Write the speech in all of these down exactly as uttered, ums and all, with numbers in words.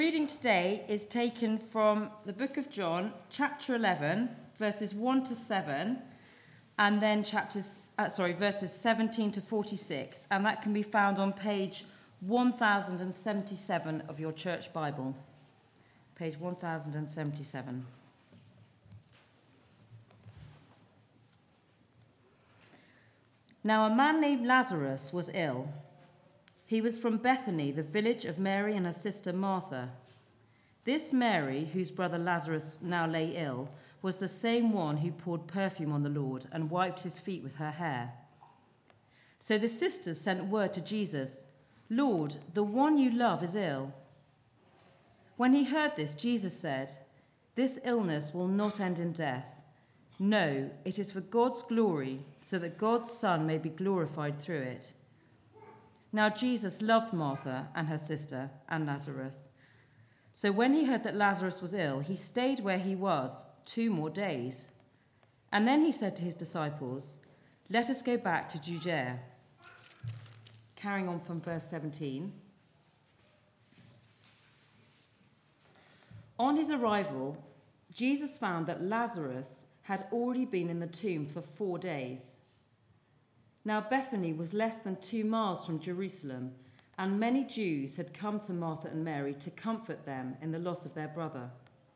Reading today is taken from the book of John, chapter eleven, verses one to seven, and then chapters, uh, sorry, verses seventeen to forty-six, and that can be found on page one thousand seventy-seven of your church Bible. Page one thousand seventy-seven. Now a man named Lazarus was ill. He was from Bethany, the village of Mary and her sister Martha. This Mary, whose brother Lazarus now lay ill, was the same one who poured perfume on the Lord and wiped his feet with her hair. So the sisters sent word to Jesus, "Lord, the one you love is ill." When he heard this, Jesus said, "This illness will not end in death. No, it is for God's glory, so that God's Son may be glorified through it." Now Jesus loved Martha and her sister and Lazarus. So when he heard that Lazarus was ill, he stayed where he was two more days. And then he said to his disciples, "Let us go back to Judea." Carrying on from verse seventeen. On his arrival, Jesus found that Lazarus had already been in the tomb for four days. Now Bethany was less than two miles from Jerusalem, and many Jews had come to Martha and Mary to comfort them in the loss of their brother.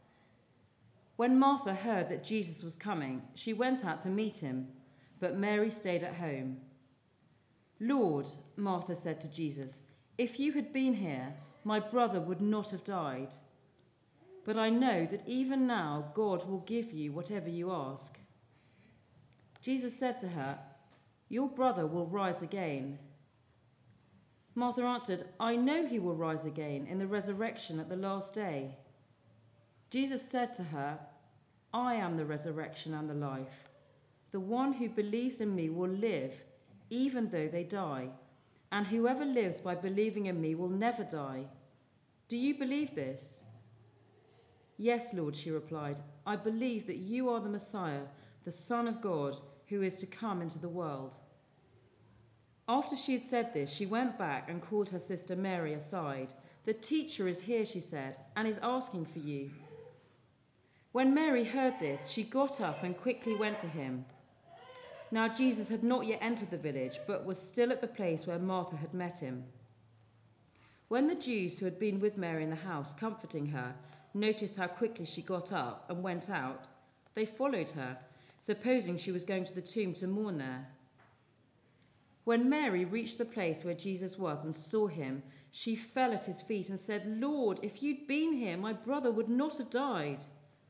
When Martha heard that Jesus was coming, she went out to meet him, but Mary stayed at home. "Lord," Martha said to Jesus, "if you had been here, my brother would not have died. But I know that even now God will give you whatever you ask." Jesus said to her, "Your brother will rise again." Martha answered, "I know he will rise again in the resurrection at the last day." Jesus said to her, "I am the resurrection and the life. The one who believes in me will live, even though they die, and whoever lives by believing in me will never die. Do you believe this?" "Yes, Lord," she replied. "I believe that you are the Messiah, the Son of God, who is to come into the world." After she had said this, she went back and called her sister Mary aside. "The teacher is here," she said, "and is asking for you." When Mary heard this, she got up and quickly went to him. Now Jesus had not yet entered the village, but was still at the place where Martha had met him. When the Jews who had been with Mary in the house, comforting her, noticed how quickly she got up and went out, they followed her, supposing she was going to the tomb to mourn there. When Mary reached the place where Jesus was and saw him, she fell at his feet and said, "Lord, if you'd been here, my brother would not have died."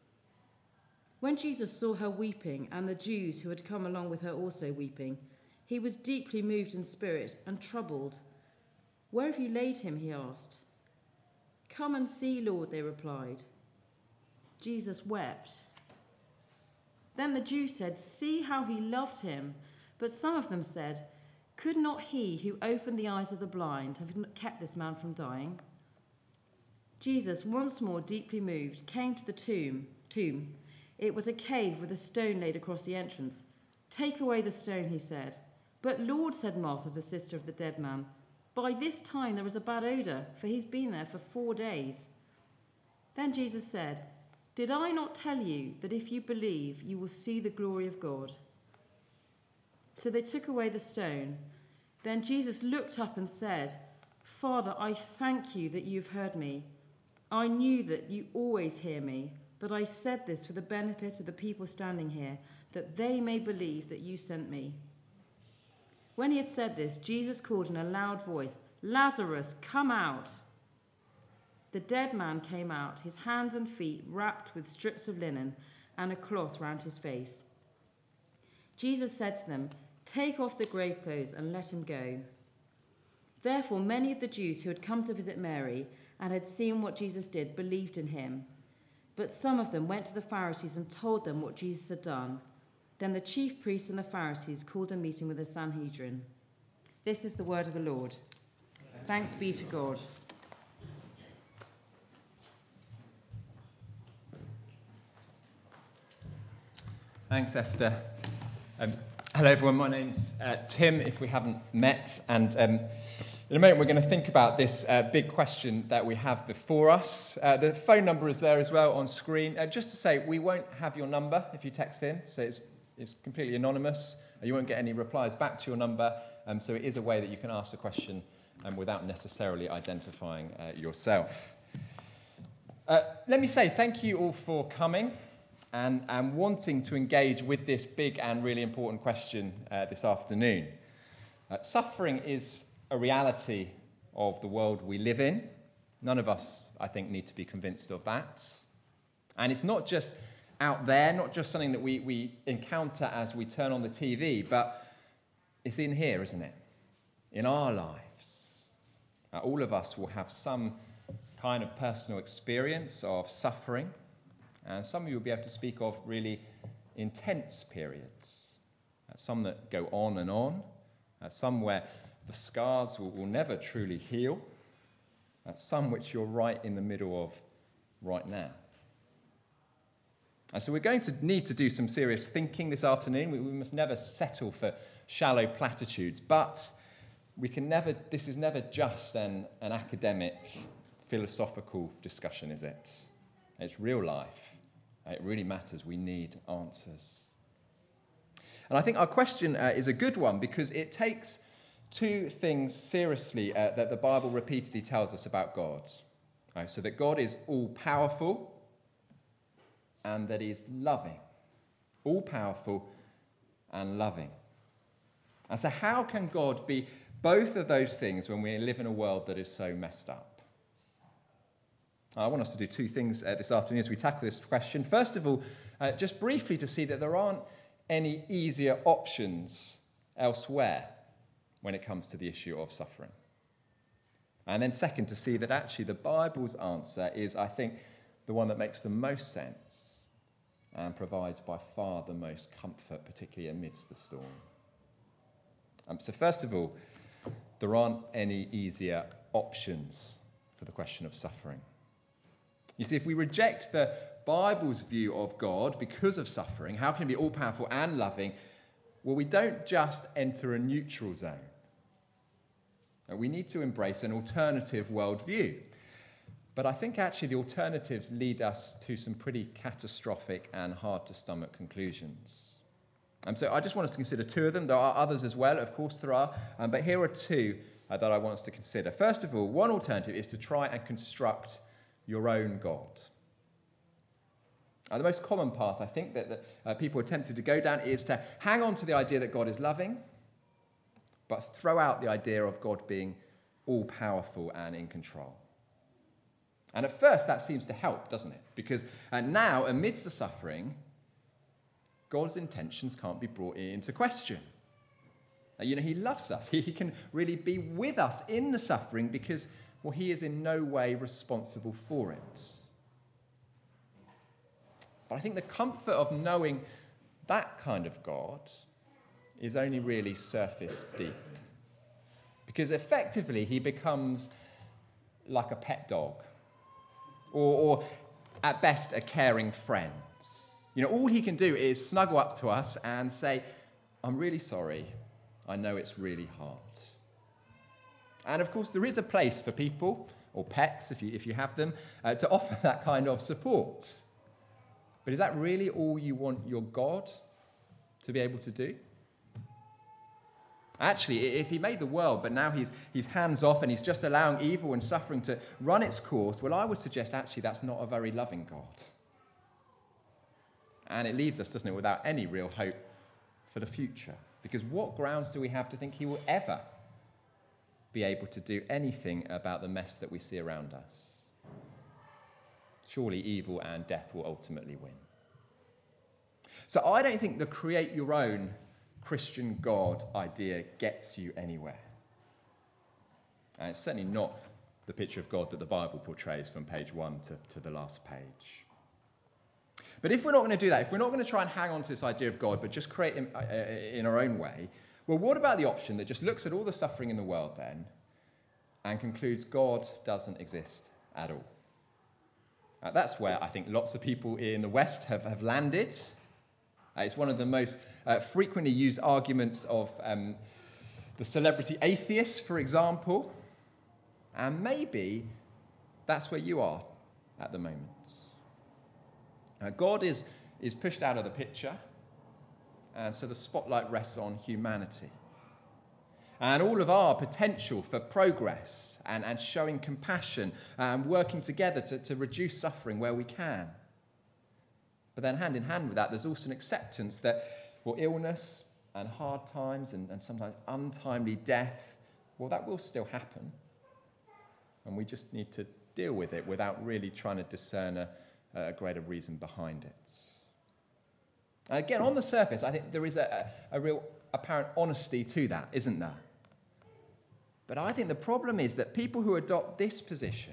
When Jesus saw her weeping, and the Jews who had come along with her also weeping, he was deeply moved in spirit and troubled. "Where have you laid him?" he asked. "Come and see, Lord," they replied. Jesus wept. Then the Jews said, "See how he loved him." But some of them said, "Could not he who opened the eyes of the blind have kept this man from dying?" Jesus, once more deeply moved, came to the tomb. tomb. It was a cave with a stone laid across the entrance. "Take away the stone," he said. "But Lord," said Martha, the sister of the dead man, "by this time there is a bad odour, for he's been there for four days." Then Jesus said, "Did I not tell you that if you believe, you will see the glory of God?" So they took away the stone. Then Jesus looked up and said, "Father, I thank you that you've heard me. I knew that you always hear me, but I said this for the benefit of the people standing here, that they may believe that you sent me." When he had said this, Jesus called in a loud voice, "Lazarus, come out." The dead man came out, his hands and feet wrapped with strips of linen and a cloth round his face. Jesus said to them, "Take off the grave clothes and let him go." Therefore many of the Jews who had come to visit Mary and had seen what Jesus did believed in him. But some of them went to the Pharisees and told them what Jesus had done. Then the chief priests and the Pharisees called a meeting with the Sanhedrin. This is the word of the Lord. Thanks be to God. Thanks, Esther. Um, hello, everyone. My name's uh, Tim, if we haven't met. And um, In a moment, we're going to think about this uh, big question that we have before us. Uh, the phone number is there as well on screen. Uh, just to say, we won't have your number if you text in, so it's, it's completely anonymous. You won't get any replies back to your number, um, so it is a way that you can ask the question um, without necessarily identifying uh, yourself. Uh, let me say thank you all for coming and, and wanting to engage with this big and really important question uh, this afternoon. Uh, suffering is a reality of the world we live in. None of us, I think, need to be convinced of that. And it's not just out there, not just something that we, we encounter as we turn on the T V, but it's in here, isn't it? In our lives. Uh, all of us will have some kind of personal experience of suffering, and some of you will be able to speak of really intense periods, uh, some that go on and on, uh, some where the scars will, will never truly heal, uh, some which you're right in the middle of right now. And so we're going to need to do some serious thinking this afternoon. We, we must never settle for shallow platitudes, but we can never. This is never just an, an academic, philosophical discussion, is it? It's real life. It really matters. We need answers. And I think our question uh, is a good one because it takes two things seriously uh, that the Bible repeatedly tells us about God. Right? So that God is all-powerful and that he is loving. All-powerful and loving. And so how can God be both of those things when we live in a world that is so messed up? I want us to do two things uh, this afternoon as we tackle this question. First of all, uh, just briefly to see that there aren't any easier options elsewhere when it comes to the issue of suffering. And then second, to see that actually the Bible's answer is, I think, the one that makes the most sense and provides by far the most comfort, particularly amidst the storm. Um, so first of all, there aren't any easier options for the question of suffering. You see, if we reject the Bible's view of God because of suffering, how can it be all-powerful and loving? Well, we don't just enter a neutral zone. We need to embrace an alternative worldview. But I think actually the alternatives lead us to some pretty catastrophic and hard-to-stomach conclusions. Um, so I just want us to consider two of them. There are others as well, of course there are, um, but here are two uh, that I want us to consider. First of all, one alternative is to try and construct your own God. Uh, the most common path, I think, that, that uh, people are tempted to go down is to hang on to the idea that God is loving, but throw out the idea of God being all-powerful and in control. And at first, that seems to help, doesn't it? Because uh, now, amidst the suffering, God's intentions can't be brought into question. Uh, you know, he loves us. He, he can really be with us in the suffering because, well, he is in no way responsible for it. But I think the comfort of knowing that kind of God is only really surface deep. Because effectively, he becomes like a pet dog. Or, or at best, a caring friend. You know, all he can do is snuggle up to us and say, I'm really sorry. I know it's really hard. And of course, there is a place for people, or pets, if you, if you have them, uh, to offer that kind of support. But is that really all you want your God to be able to do? Actually, if he made the world, but now he's, he's hands off and he's just allowing evil and suffering to run its course, well, I would suggest actually that's not a very loving God. And it leaves us, doesn't it, without any real hope for the future. Because what grounds do we have to think he will ever be able to do anything about the mess that we see around us? Surely evil and death will ultimately win. So I don't think the create your own Christian God idea gets you anywhere. And it's certainly not the picture of God that the Bible portrays from page one to, to the last page. But if we're not going to do that, if we're not going to try and hang on to this idea of God, but just create him uh, in our own way, well, what about the option that just looks at all the suffering in the world then and concludes God doesn't exist at all? Uh, that's where I think lots of people in the West have, have landed. Uh, it's one of the most uh, frequently used arguments of um, the celebrity atheist, for example. And maybe that's where you are at the moment. Uh, God is, is pushed out of the picture, and so the spotlight rests on humanity. And all of our potential for progress and, and showing compassion and working together to, to reduce suffering where we can. But then hand in hand with that, there's also an acceptance that, well, illness and hard times and, and sometimes untimely death, well, that will still happen. And we just need to deal with it without really trying to discern a, a greater reason behind it. Again, on the surface, I think there is a, a, a real apparent honesty to that, isn't there? But I think the problem is that people who adopt this position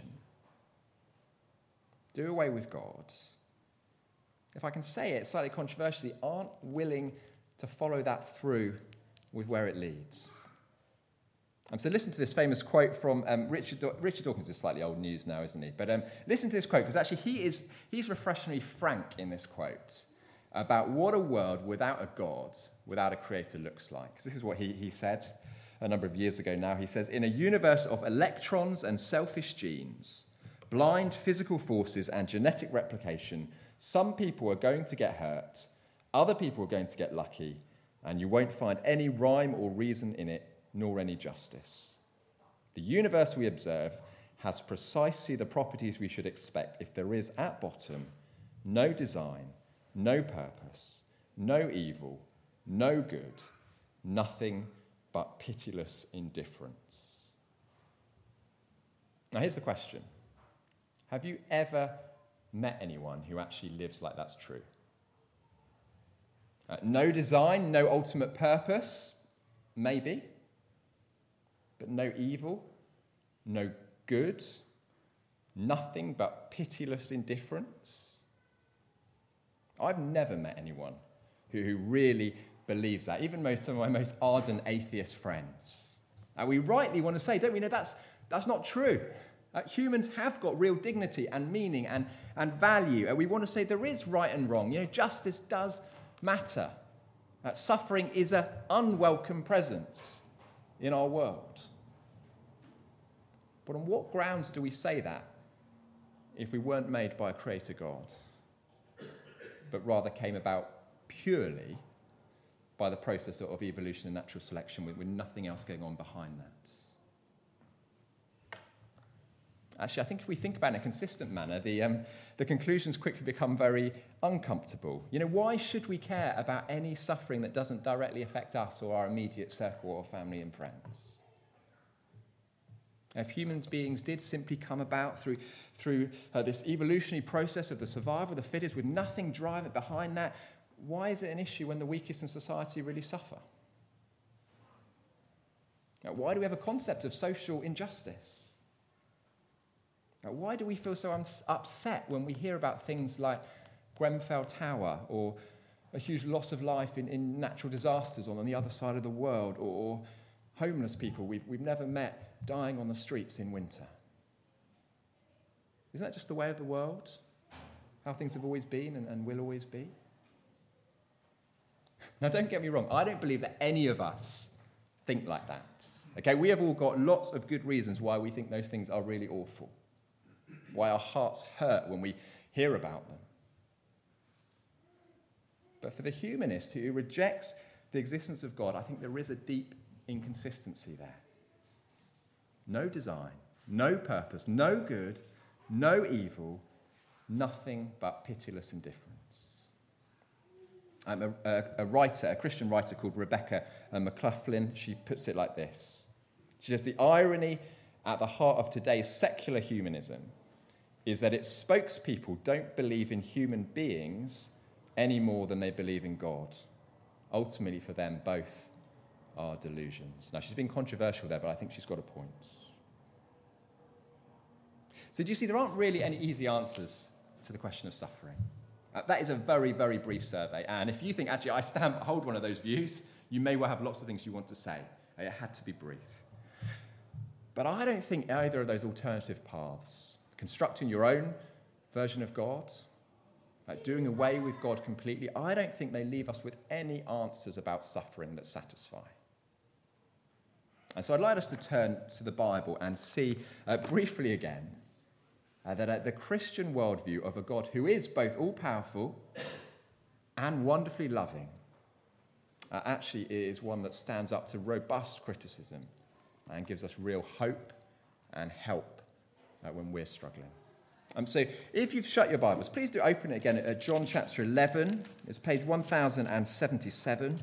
do away with God, if I can say it slightly controversially, aren't willing to follow that through with where it leads. Um, so listen to this famous quote from um, Richard, Daw- Richard Dawkins is slightly old news now, isn't he? But um, listen to this quote, because actually he is he's refreshingly frank in this quote about what a world without a God, without a creator looks like. This is what he, he said a number of years ago now. He says, in a universe of electrons and selfish genes, blind physical forces and genetic replication, some people are going to get hurt, other people are going to get lucky, and you won't find any rhyme or reason in it, nor any justice. The universe we observe has precisely the properties we should expect if there is, at bottom, no design, no purpose, no evil, no good, nothing but pitiless indifference. Now here's the question. Have you ever met anyone who actually lives like that's true? Uh, no design, no ultimate purpose, maybe, but no evil, no good, nothing but pitiless indifference. I've never met anyone who, who really believes that, even most, some of my most ardent atheist friends. And we rightly want to say, don't we, know that's, that's not true. Uh, humans have got real dignity and meaning and, and value. And we want to say there is right and wrong. You know, justice does matter. Uh, suffering is an unwelcome presence in our world. But on what grounds do we say that if we weren't made by a creator God, but rather came about purely by the process of evolution and natural selection with, with nothing else going on behind that? Actually, I think if we think about it in a consistent manner, the, um, the conclusions quickly become very uncomfortable. You know, why should we care about any suffering that doesn't directly affect us or our immediate circle or family and friends? If human beings did simply come about through, through uh, this evolutionary process of the survival of the fittest with nothing driving behind that, why is it an issue when the weakest in society really suffer? Now, why do we have a concept of social injustice? Now, why do we feel so um, upset when we hear about things like Grenfell Tower or a huge loss of life in, in natural disasters on, on the other side of the world, or, or homeless people we've, we've never met dying on the streets in winter? Isn't that just the way of the world? How things have always been and, and will always be? Now, don't get me wrong. I don't believe that any of us think like that. Okay, we have all got lots of good reasons why we think those things are really awful, why our hearts hurt when we hear about them. But for the humanist who rejects the existence of God, I think there is a deep inconsistency there. No design, no purpose, no good, no evil, nothing but pitiless indifference. Um, a, a, a writer, a Christian writer called Rebecca uh, McLaughlin, she puts it like this. She says, the irony at the heart of today's secular humanism is that its spokespeople don't believe in human beings any more than they believe in God. Ultimately, for them, both are delusions. Now, she's been controversial there, but I think she's got a point. So do you see, there aren't really any easy answers to the question of suffering. Uh, that is a very, very brief survey. And if you think, actually, I stand, hold one of those views, you may well have lots of things you want to say. It had to be brief. But I don't think either of those alternative paths, constructing your own version of God, like doing away with God completely, I don't think they leave us with any answers about suffering that satisfy. And so I'd like us to turn to the Bible and see uh, briefly again uh, that uh, the Christian worldview of a God who is both all-powerful and wonderfully loving uh, actually is one that stands up to robust criticism and gives us real hope and help uh, when we're struggling. Um, so if you've shut your Bibles, please do open it again at John chapter eleven. It's page one thousand seventy-seven.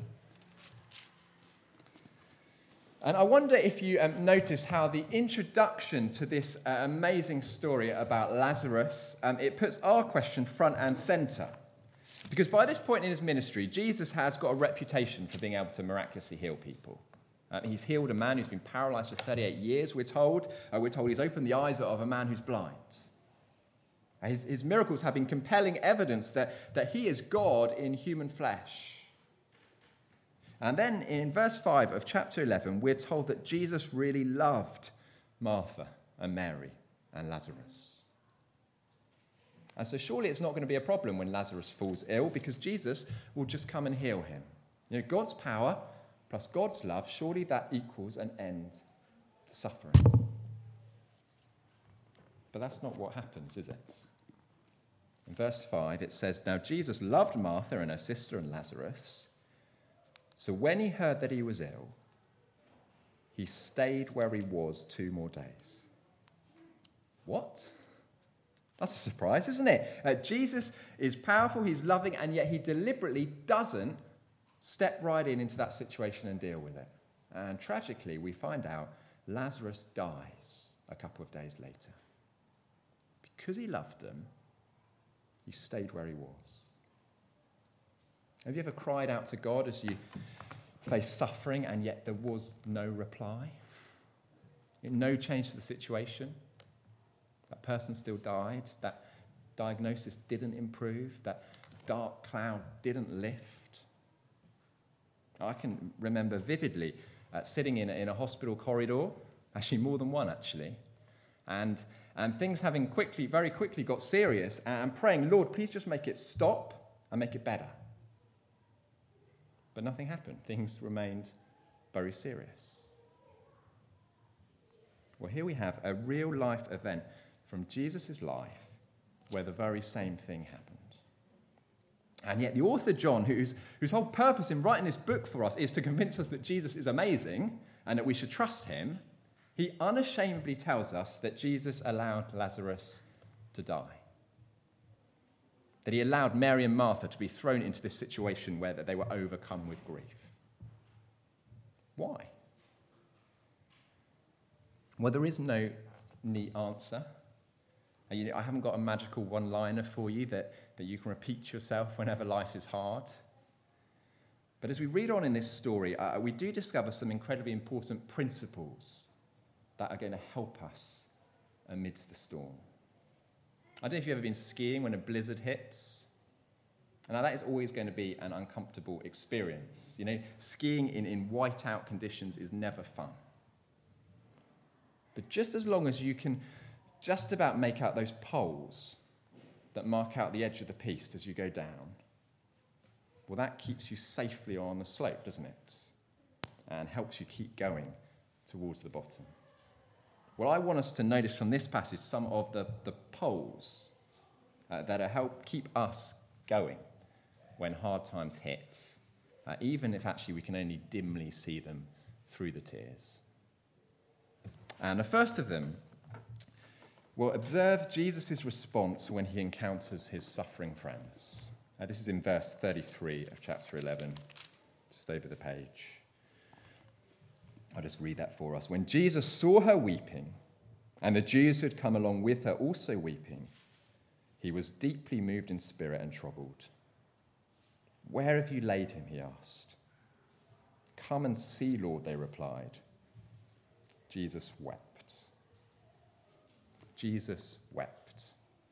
And I wonder if you um, notice how the introduction to this uh, amazing story about Lazarus, um, it puts our question front and centre. Because by this point in his ministry, Jesus has got a reputation for being able to miraculously heal people. Uh, he's healed a man who's been paralysed for thirty-eight years, we're told. Uh, we're told he's opened the eyes of a man who's blind. Uh, his, his miracles have been compelling evidence that, that he is God in human flesh. And then in verse five of chapter eleven, we're told that Jesus really loved Martha and Mary and Lazarus. And so surely it's not going to be a problem when Lazarus falls ill, because Jesus will just come and heal him. You know, God's power plus God's love, surely that equals an end to suffering. But that's not what happens, is it? In verse five, it says, "Now Jesus loved Martha and her sister and Lazarus. So when he heard that he was ill, he stayed where he was two more days." What? That's a surprise, isn't it? Uh, Jesus is powerful, he's loving, and yet he deliberately doesn't step right in into that situation and deal with it. And tragically, we find out Lazarus dies a couple of days later. Because he loved them, he stayed where he was. Have you ever cried out to God as you face suffering and yet there was no reply? No change to the situation? That person still died? That diagnosis didn't improve? That dark cloud didn't lift? I can remember vividly uh, sitting in a, in a hospital corridor, actually more than one actually, and, and things having quickly, very quickly got serious, and praying, "Lord, please just make it stop and make it better." But nothing happened. Things remained very serious. Well, here we have a real life event from Jesus' life where the very same thing happened. And yet the author John, whose, whose whole purpose in writing this book for us is to convince us that Jesus is amazing and that we should trust him, he unashamedly tells us that Jesus allowed Lazarus to die. That he allowed Mary and Martha to be thrown into this situation where they were overcome with grief. Why? Well, there is no neat answer. You know, I haven't got a magical one-liner for you that, that you can repeat to yourself whenever life is hard. But as we read on in this story, uh, we do discover some incredibly important principles that are going to help us amidst the storm. I don't know if you've ever been skiing when a blizzard hits. And now that is always going to be an uncomfortable experience. You know, skiing in, in whiteout conditions is never fun. But just as long as you can just about make out those poles that mark out the edge of the piste as you go down, well, that keeps you safely on the slope, doesn't it? And helps you keep going towards the bottom. Well, I want us to notice from this passage some of the, the poles uh, that help keep us going when hard times hit, uh, even if actually we can only dimly see them through the tears. And the first of them, well, observe Jesus' response when he encounters his suffering friends. Uh, this is in verse thirty-three of chapter eleven, just over the page. I'll just read that for us. "When Jesus saw her weeping, and the Jews who had come along with her also weeping, he was deeply moved in spirit and troubled. 'Where have you laid him?' he asked. 'Come and see, Lord,' they replied. Jesus wept." Jesus wept.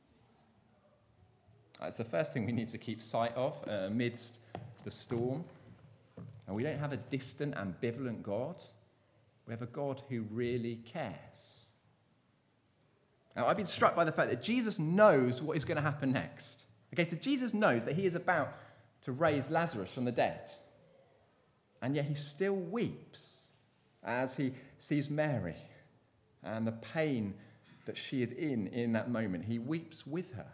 That's the first thing we need to keep sight of uh, amidst the storm. And we don't have a distant, ambivalent God. We have a God who really cares. Now, I've been struck by the fact that Jesus knows what is going to happen next. Okay, so Jesus knows that he is about to raise Lazarus from the dead. And yet he still weeps as he sees Mary and the pain that she is in in that moment. He weeps with her.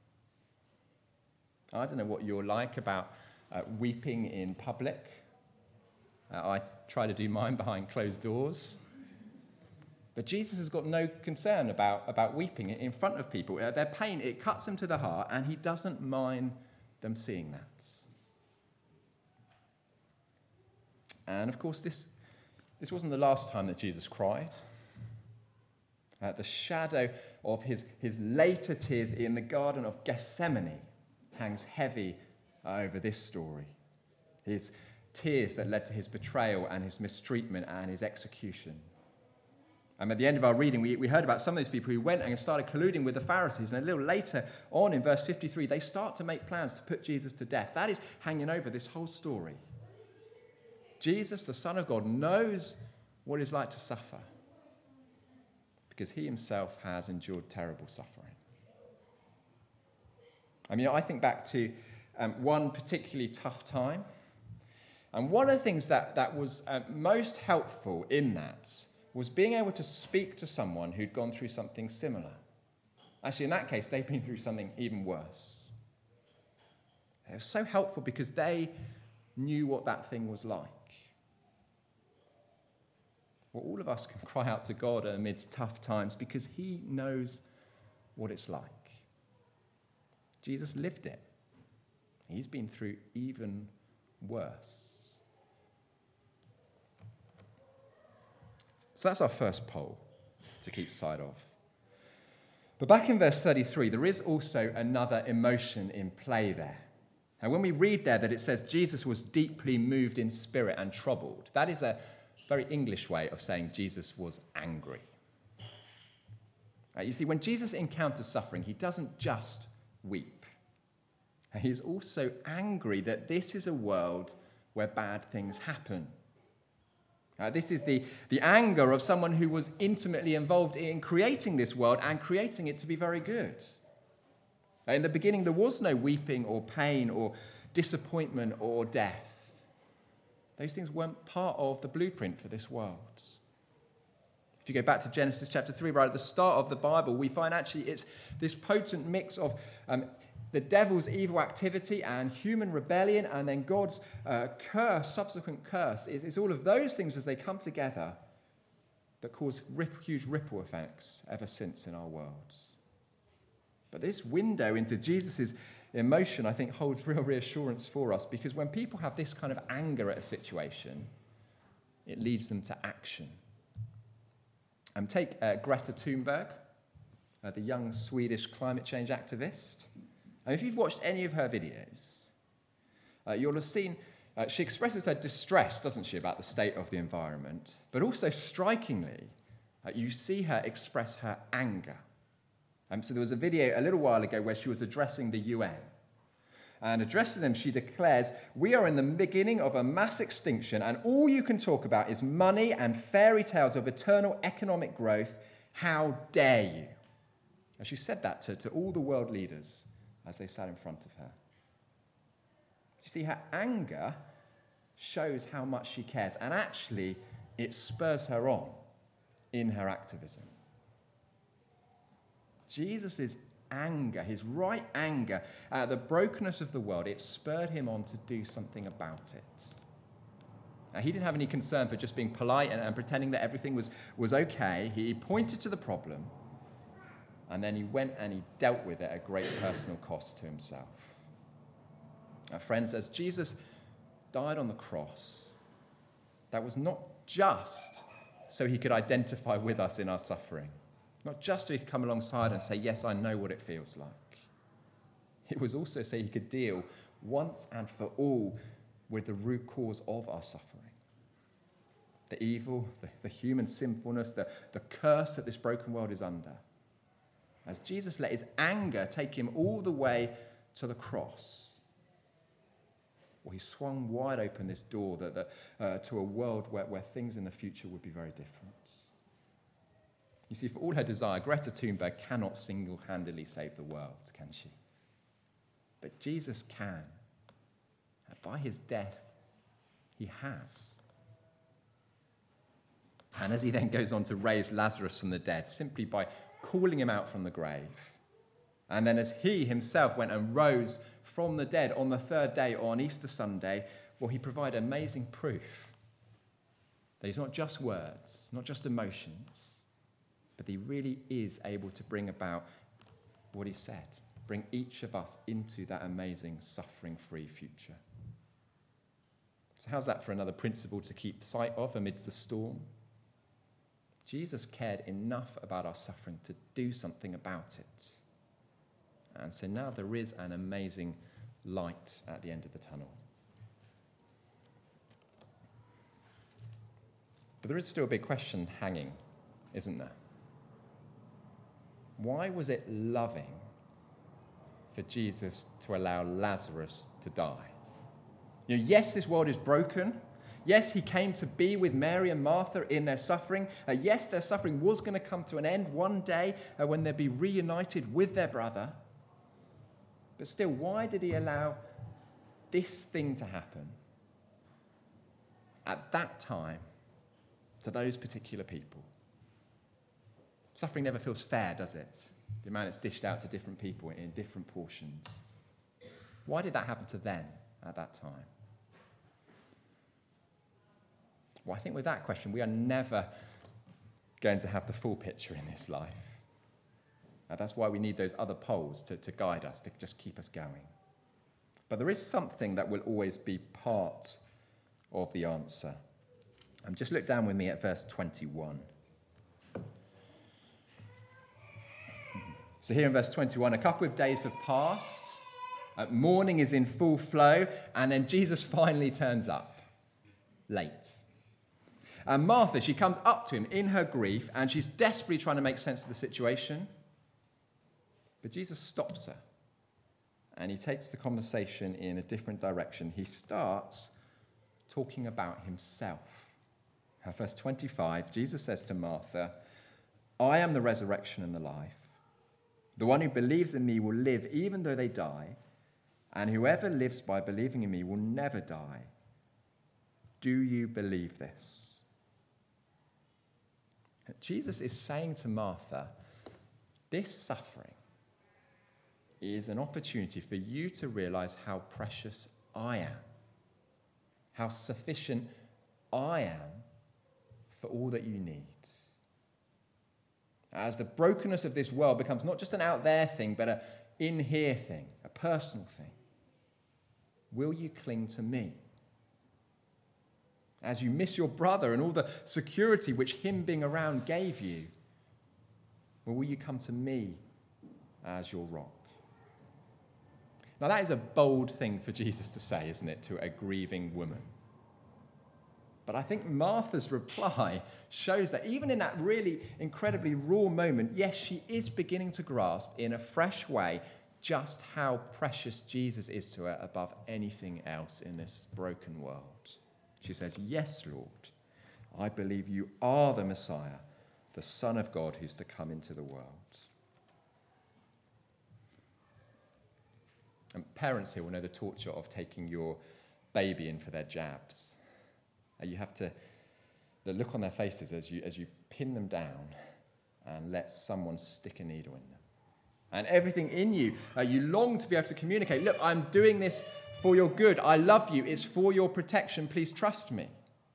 I don't know what you're like about uh, weeping in public. Uh, I try to do mine behind closed doors. But Jesus has got no concern about, about weeping in front of people. Uh, their pain, it cuts him to the heart, and he doesn't mind them seeing that. And of course, this, this wasn't the last time that Jesus cried. Uh, the shadow of his, his later tears in the Garden of Gethsemane hangs heavy over this story. His tears that led to his betrayal and his mistreatment and his execution. And at the end of our reading, we, we heard about some of those people who went and started colluding with the Pharisees. And a little later on in verse fifty-three, they start to make plans to put Jesus to death. That is hanging over this whole story. Jesus, the Son of God, knows what it's like to suffer because he himself has endured terrible suffering. I mean, I think back to um, one particularly tough time. And one of the things that, that was uh, most helpful in that was being able to speak to someone who'd gone through something similar. Actually, in that case, they'd been through something even worse. It was so helpful because they knew what that thing was like. Well, all of us can cry out to God amidst tough times because he knows what it's like. Jesus lived it. He's been through even worse. So that's our first poll to keep sight of. But back in verse thirty-three, there is also another emotion in play there. And when we read there that it says Jesus was deeply moved in spirit and troubled, that is a very English way of saying Jesus was angry. Uh, you see, when Jesus encounters suffering, he doesn't just weep. He's also angry that this is a world where bad things happen. Uh, this is the, the anger of someone who was intimately involved in creating this world and creating it to be very good. Uh, in the beginning, there was no weeping or pain or disappointment or death. Those things weren't part of the blueprint for this world. If you go back to Genesis chapter three, right at the start of the Bible, we find actually it's this potent mix of um, the devil's evil activity and human rebellion, and then God's uh, curse, subsequent curse. It's, it's all of those things as they come together that cause rip, huge ripple effects ever since in our world. But this window into Jesus' emotion, I think, holds real reassurance for us, because when people have this kind of anger at a situation, it leads them to action. Um, take uh, Greta Thunberg, uh, the young Swedish climate change activist. And if you've watched any of her videos, uh, you'll have seen uh, she expresses her distress, doesn't she, about the state of the environment. But also, strikingly, uh, you see her express her anger. Um, so there was a video a little while ago where she was addressing the U N. And addressing them, she declares, "We are in the beginning of a mass extinction, and all you can talk about is money and fairy tales of eternal economic growth. How dare you?" And she said that to, to all the world leaders as they sat in front of her. You see, her anger shows how much she cares, and actually it spurs her on in her activism. Jesus' anger, his right anger at the brokenness of the world, it spurred him on to do something about it. Now, he didn't have any concern for just being polite and, and pretending that everything was, was okay. He pointed to the problem, and then he went and he dealt with it at great personal cost to himself. Now, friends, as Jesus died on the cross, that was not just so he could identify with us in our suffering. Not just so he could come alongside and say, yes, I know what it feels like. It was also so he could deal once and for all with the root cause of our suffering. The evil, the, the human sinfulness, the, the curse that this broken world is under. As Jesus let his anger take him all the way to the cross, well, he swung wide open this door that, that, uh, to a world where, where things in the future would be very different. You see, for all her desire, Greta Thunberg cannot single-handedly save the world, can she? But Jesus can. And by his death, he has. And as he then goes on to raise Lazarus from the dead, simply by calling him out from the grave, and then as he himself went and rose from the dead on the third day on Easter Sunday, well, he provided amazing proof that he's not just words, not just emotions, but he really is able to bring about what he said, bring each of us into that amazing suffering-free future. So how's that for another principle to keep sight of amidst the storm? Jesus cared enough about our suffering to do something about it. And so now there is an amazing light at the end of the tunnel. But there is still a big question hanging, isn't there? Why was it loving for Jesus to allow Lazarus to die? You know, yes, this world is broken. Yes, he came to be with Mary and Martha in their suffering. Uh, yes, their suffering was going to come to an end one day uh, when they'd be reunited with their brother. But still, why did he allow this thing to happen at that time to those particular people? Suffering never feels fair, does it? The amount it's dished out to different people in different portions. Why did that happen to them at that time? Well, I think with that question, we are never going to have the full picture in this life. And that's why we need those other poles to, to guide us, to just keep us going. But there is something that will always be part of the answer. Um, just look down with me at verse twenty-one. So here in verse twenty-one, a couple of days have passed, uh, morning is in full flow, and then Jesus finally turns up, late. And Martha, she comes up to him in her grief, and she's desperately trying to make sense of the situation. But Jesus stops her, and he takes the conversation in a different direction. He starts talking about himself. At verse twenty-five, Jesus says to Martha, "I am the resurrection and the life. The one who believes in me will live even though they die, and whoever lives by believing in me will never die. Do you believe this?" Jesus is saying to Martha, this suffering is an opportunity for you to realize how precious I am, how sufficient I am for all that you need. As the brokenness of this world becomes not just an out there thing, but an in here thing, a personal thing, will you cling to me? As you miss your brother and all the security which him being around gave you, well, will you come to me as your rock? Now, that is a bold thing for Jesus to say, isn't it, to a grieving woman? But I think Martha's reply shows that even in that really incredibly raw moment, yes, she is beginning to grasp in a fresh way just how precious Jesus is to her above anything else in this broken world. She says, "Yes, Lord, I believe you are the Messiah, the Son of God who's to come into the world." And parents here will know the torture of taking your baby in for their jabs. You have to, the look on their faces as you as you pin them down and let someone stick a needle in them. And everything in you, uh, you long to be able to communicate, "Look, I'm doing this for your good. I love you. It's for your protection. Please trust me."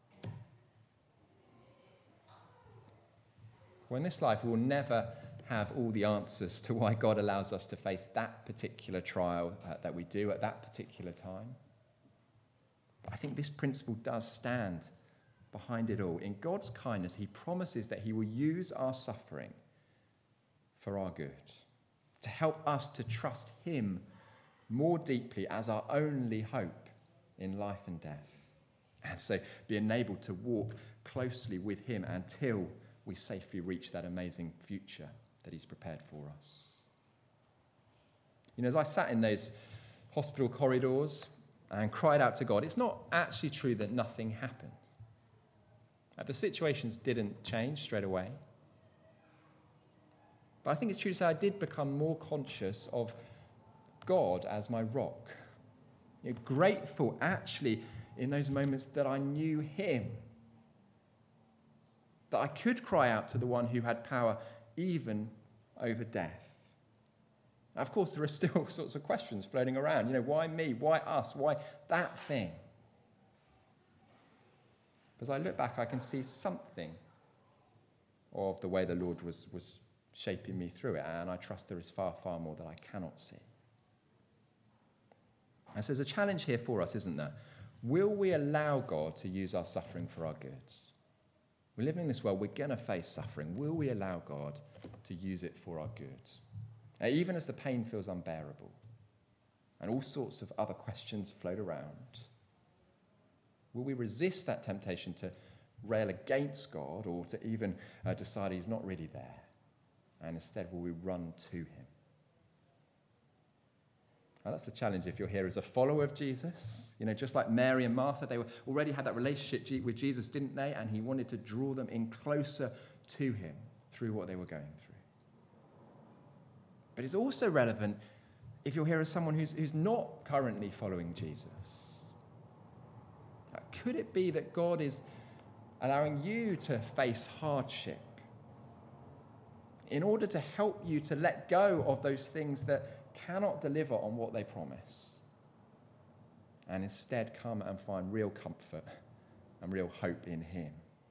Well, in this life, we will never have all the answers to why God allows us to face that particular trial uh, that we do at that particular time. But I think this principle does stand behind it all. In God's kindness, he promises that he will use our suffering for our good, to help us to trust him more deeply as our only hope in life and death, and so be enabled to walk closely with him until we safely reach that amazing future that he's prepared for us. You know, as I sat in those hospital corridors and cried out to God, it's not actually true that nothing happened. The situations didn't change straight away. But I think it's true to say I did become more conscious of God as my rock. You know, grateful, actually, in those moments that I knew him. that I could cry out to the one who had power even over death. Now, of course, there are still all sorts of questions floating around. You know, why me? Why us? Why that thing? As I look back, I can see something of the way the Lord was, was shaping me through it, and I trust there is far, far more that I cannot see. And so there's a challenge here for us, isn't there? Will we allow God to use our suffering for our good? We're living in this world, we're going to face suffering. Will we allow God to use it for our good? Uh, even as the pain feels unbearable, and all sorts of other questions float around. Will we resist that temptation to rail against God or to even uh, decide he's not really there? And instead, will we run to him? Now, that's the challenge if you're here as a follower of Jesus. You know, just like Mary and Martha, they were already had that relationship with Jesus, didn't they? And he wanted to draw them in closer to him through what they were going through. But it's also relevant if you're here as someone who's, who's not currently following Jesus. Could it be that God is allowing you to face hardship in order to help you to let go of those things that cannot deliver on what they promise, and instead come and find real comfort and real hope in him?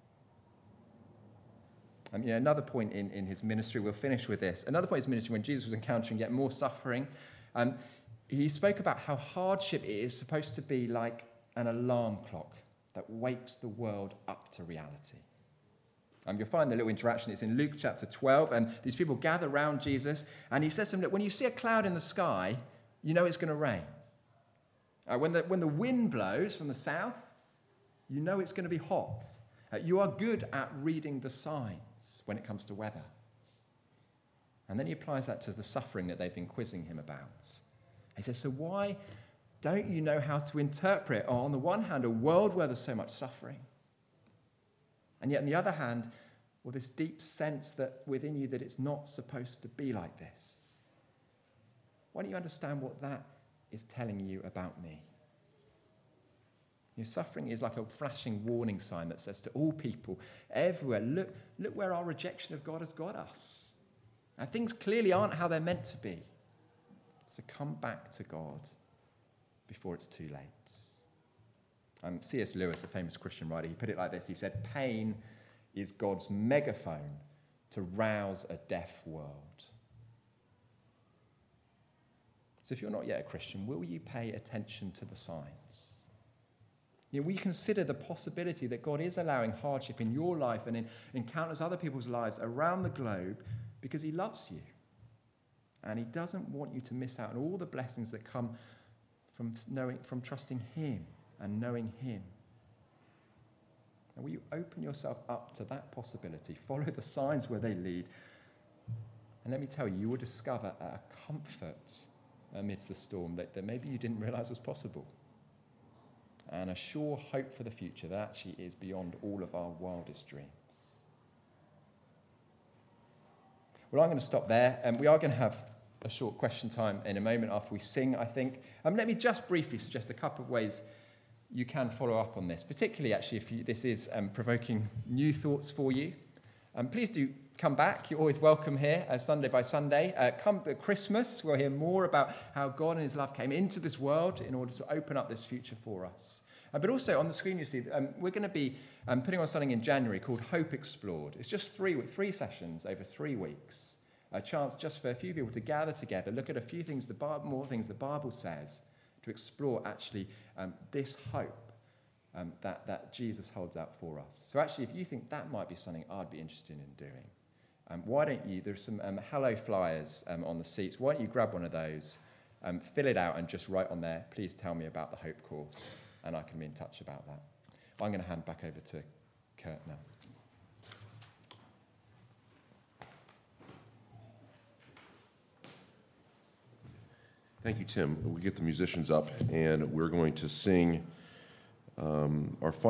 Um, you know, another point in, in his ministry, we'll finish with this. Another point in his ministry, when Jesus was encountering yet more suffering, um, he spoke about how hardship is supposed to be like an alarm clock that wakes the world up to reality. Um, you'll find the little interaction. It's in Luke chapter twelve, and these people gather around Jesus, and he says to them, look, when you see a cloud in the sky, you know it's going to rain. Uh, when, the, when the wind blows from the south, you know it's going to be hot. Uh, you are good at reading the signs when it comes to weather. And then he applies that to the suffering that they've been quizzing him about. He says, so why don't you know how to interpret, on the one hand, a world where there's so much suffering, and yet on the other hand, well, this deep sense that within you that it's not supposed to be like this? Why don't you understand what that is telling you about me? Your suffering is like a flashing warning sign that says to all people everywhere, look, look where our rejection of God has got us. And things clearly aren't how they're meant to be. So come back to God before it's too late. Um, C S Lewis, a famous Christian writer, he put it like this. He said, pain is God's megaphone to rouse a deaf world. So if you're not yet a Christian, will you pay attention to the signs? You know, will you consider the possibility that God is allowing hardship in your life and in, in countless other people's lives around the globe because he loves you? And he doesn't want you to miss out on all the blessings that come from knowing, from trusting him and knowing him. And will you open yourself up to that possibility? Follow the signs where they lead. And let me tell you, you will discover a comfort amidst the storm that, that maybe you didn't realize was possible. And a sure hope for the future that actually is beyond all of our wildest dreams. Well, I'm going to stop there. And we are going to have a short question time in a moment after we sing, I think. Um, let me just briefly suggest a couple of ways you can follow up on this, particularly actually if you, this is um, provoking new thoughts for you. Um, please do come back. You're always welcome here, uh, Sunday by Sunday. Uh, come at Christmas, we'll hear more about how God and his love came into this world in order to open up this future for us. Uh, but also on the screen you see, um, we're going to be um, putting on something in January called Hope Explored. It's just three, three sessions over three weeks. A chance just for a few people to gather together, look at a few things, the Bible, more things the Bible says, to explore actually um, this hope um, that, that Jesus holds out for us. So actually, if you think that might be something I'd be interested in doing, um, why don't you, there's some um, hello flyers um, on the seats, why don't you grab one of those, um, fill it out and just write on there, please tell me about the Hope course, and I can be in touch about that. I'm going to hand back over to Kurt now. Thank you, Tim. We get the musicians up, and we're going to sing um, our final